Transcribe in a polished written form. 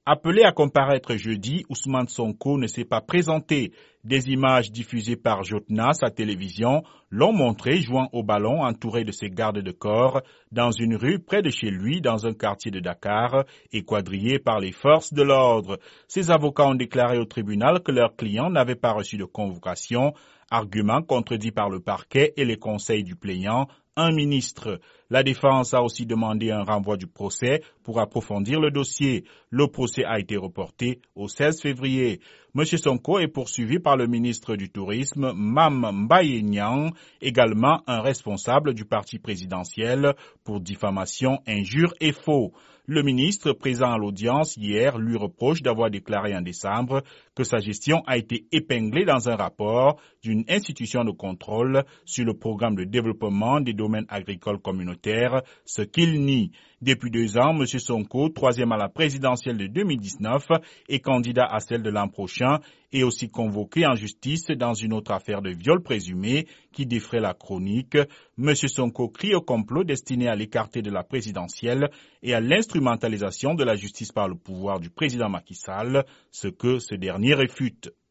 Appelé à comparaître jeudi, Ousmane Sonko ne s'est pas présenté. Des images diffusées par Jotna, sa télévision, l'ont montré jouant au ballon entouré de ses gardes de corps dans une rue près de chez lui dans un quartier de Dakar et quadrillé par les forces de l'ordre. Ses avocats ont déclaré au tribunal que leur client n'avait pas reçu de convocation, argument contredit par le parquet et les conseils du plaignant, un ministre. La défense a aussi demandé un renvoi du procès pour approfondir le dossier. Le procès a été reporté au 16 février. M. Sonko est poursuivi par le ministre du Tourisme, Mam Mbaye Niang, également un responsable du parti présidentiel, pour diffamation, injure et faux. Le ministre, présent à l'audience hier, lui reproche d'avoir déclaré en décembre que sa gestion a été épinglée dans un rapport d'une institution de contrôle sur le programme de développement des domaines agricoles communautaires, ce qu'il nie. Depuis 2 ans, M. Sonko, troisième à la présidentielle de 2019 et candidat à celle de l'an prochain, est aussi convoqué en justice dans une autre affaire de viol présumé qui défraie la chronique. M. Sonko crie au complot destiné à l'écarter de la présidentielle et à l'instrumentalisation de la justice par le pouvoir du président Macky Sall, ce que ce dernier réfute.